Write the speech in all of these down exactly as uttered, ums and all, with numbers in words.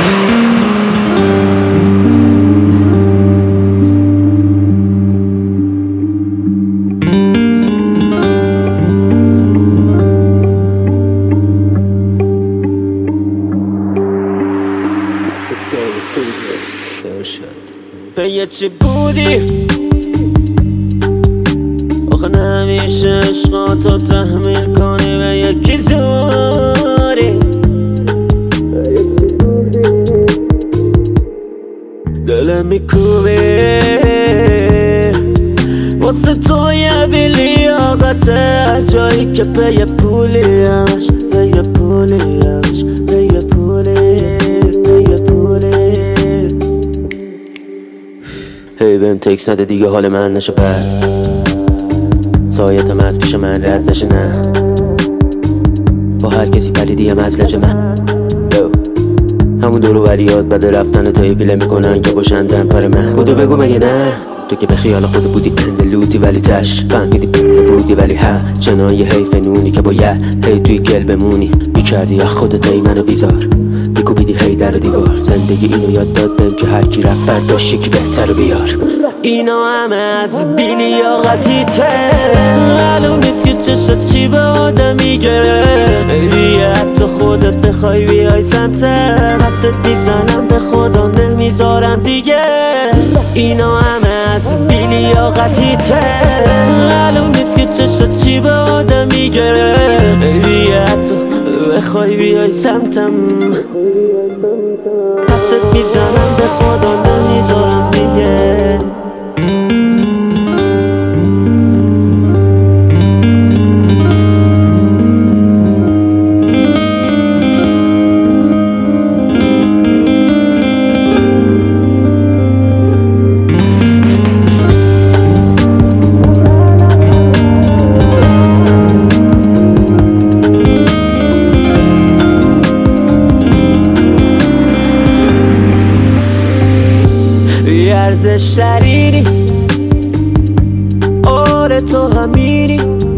به چی بودی؟ آخه نمیشه عشقاتو تحمیل کنی به یکی دوری. دلم میکوبی واسه تو یه بیلیاقت، هر جایی که به یه پولیش به یه پولیش به یه پولی به یه پولی. هی بهم تکس نده دیگه حال من نشه بد، سایتم از پیش من رد نشه، نه با هر کسی پریدیم از لج من. همون دورو بریاد بده رفتن تایی پیله میکنن که باشن تنپر من. بودو بگو مگه نه تو که به خیال خود بودی اندلوتی ولی تش فهمیدی بودی ولی ها چنان یه حیف نونی که باید هی توی گل بمونی. میکردی از خودت ای منو بیزار، میکوبیدی هی در و دیوار. زندگی اینو یاد داد بهم که هر کی رفت فرداش یکی بهتر رو بیار. اینا همه از بیلیاقتی ته، معلوم نیست که چشت چی به آدم میگه. دیگه حتی خودت بخوای بیای سمت دستت میزنم به خدا نمیذارم دیگه. اینا همه از بیلیاقتی ته، معلوم نیست که چشت چی به آدم میگه. دیگه حتی بخوای بیای سمتم دستت میزنم به خدا نمیذارم دیگه. ارزش شرینی آره تو همینی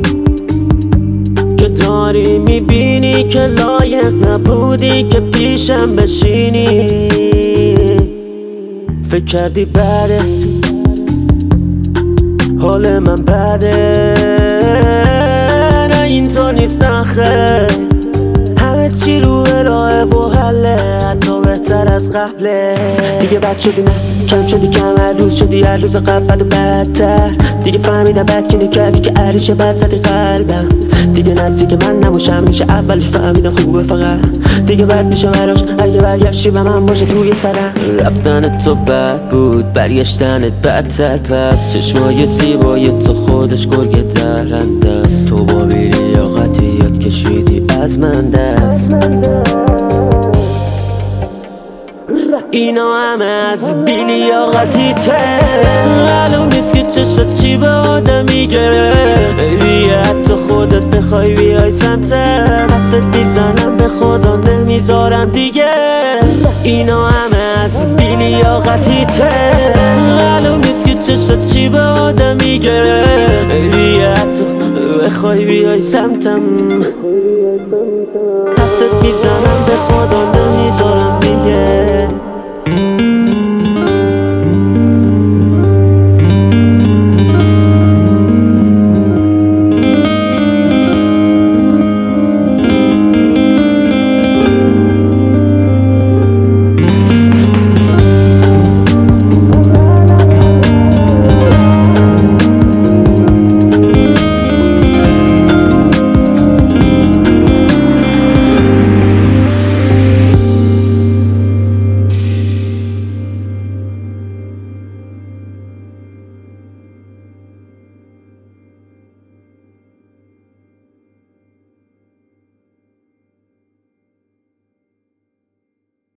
که داری میبینی که لایق نبودی که پیشم بشینی. فکر کردی بعدت حال من بده، نه اینطور نیست نخه. همه چی رو الهه و حله، حتی بهتر از قبله. دیگه بد شدی نه کم شدی کم، هر روز شدی هر روز قبل بد و بدتر. دیگه فهمیدم بد که نکردی که عریشه بد زدی قلبم. دیگه نزدیک من نموشم میشه اولش فهمیدم خوبه فقط دیگه بد میشه براش اگه برگشتی به من باشه توی سرم. رفتن تو بد بود برگشتنت بدتر، پس چشمای زیبای تو خودش گرگ درنده است. تو با بیلیاقتی یاد کشیدی از من دست. اینا همه از بیلیاقتی ته، معلوم نیست که چشت چی به آدم میگه. دیگه حتی خودت بخوای بیای سمت دستت میزنم به خدا نمیذارم دیگه. اینا همه از بیلیاقتی ته، معلوم نیست که چشت چی به آدم میگه. دیگه حتی بخوای بیای سمتم دستت میزنم به خدا